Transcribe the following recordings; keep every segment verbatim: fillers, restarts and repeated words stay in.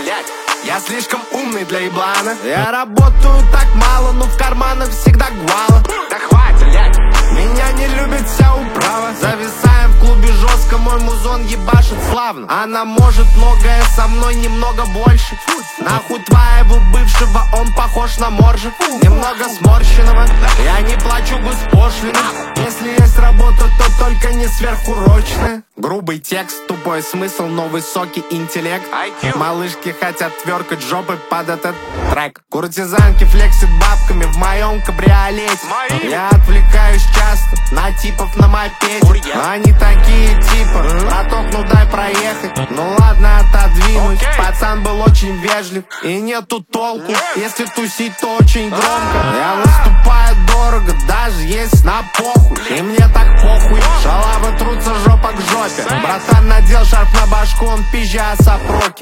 блядь. Я слишком умный для еблана. Я работаю так мало, но в карманах всегда гвала. Да хватит, блядь. Меня не любит вся управа. Зависаем в клубе жестко, мой музон ебашит славно. Она может многое со мной, немного больше. Нахуй твоего бывшего, он похож на моржа. Немного сморщенного, я не плачу госпошлины. Если есть работа, то только не сверхурочная. Грубый текст, тупой смысл, но высокий интеллект. Малышки хотят тверкать жопы под этот трек. Куртизанки флексит бабками в моем кабриолете. Я отвлекаюсь часто на типов на мопеде. Они такие типа, браток, ну дай проехать. Ну ладно, отодвинусь. Пацан был очень вежлив, и нету толку, если тусить, то очень громко. Я выступаю дорого, даже есть на похуй. И мне так похуй, шалавы трутся жопа к жопе. Братан надел шарф на башку, он пизжа сопроки.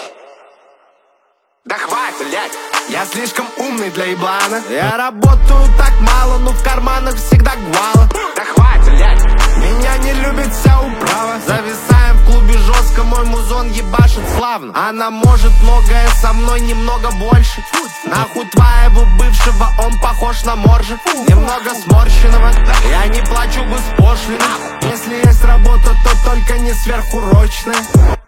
Да хватит, блядь. Я слишком умный для еблана. Я работаю так мало, но в карманах всегда гвала. Да хватит, блядь. Меня не любит вся управа. Зависаем в клубе жестко, мой музон ебашит славно. Она может многое со мной, немного больше. Нахуй твоего бывшего, он похож на моржа. Немного сморщенного, я не плачу госпошлины. Если есть работа, то только не сверхурочная.